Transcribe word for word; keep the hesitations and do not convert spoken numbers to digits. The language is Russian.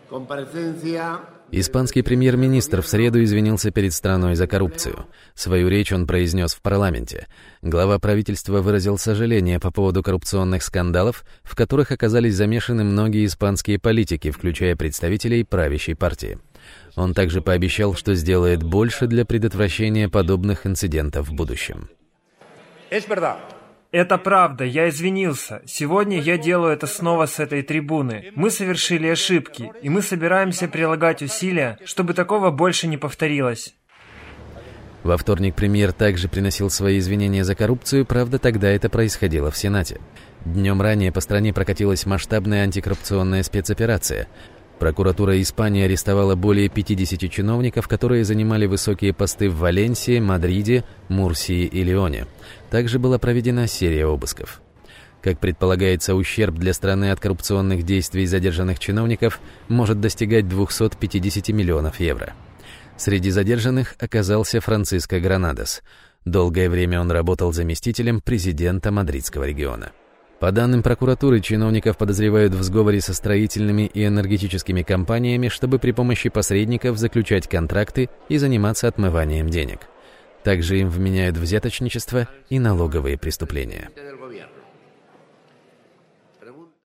Испанский премьер-министр в среду извинился перед страной за коррупцию. Свою речь он произнес в парламенте. Глава правительства выразил сожаление по поводу коррупционных скандалов, в которых оказались замешаны многие испанские политики, включая представителей правящей партии. Он также пообещал, что сделает больше для предотвращения подобных инцидентов в будущем. Это правда, я извинился. Сегодня я делаю это снова с этой трибуны. Мы совершили ошибки, и мы собираемся прилагать усилия, чтобы такого больше не повторилось. Во вторник премьер также приносил свои извинения за коррупцию, правда, тогда это происходило в Сенате. Днем ранее по стране прокатилась масштабная антикоррупционная спецоперация. Прокуратура Испании арестовала более пятидесяти чиновников, которые занимали высокие посты в Валенсии, Мадриде, Мурсии и Лионе. Также была проведена серия обысков. Как предполагается, ущерб для страны от коррупционных действий задержанных чиновников может достигать двухсот пятидесяти миллионов евро. Среди задержанных оказался Франциско Гранадес. Долгое время он работал заместителем президента мадридского региона. По данным прокуратуры, чиновников подозревают в сговоре со строительными и энергетическими компаниями, чтобы при помощи посредников заключать контракты и заниматься отмыванием денег. Также им вменяют взяточничество и налоговые преступления.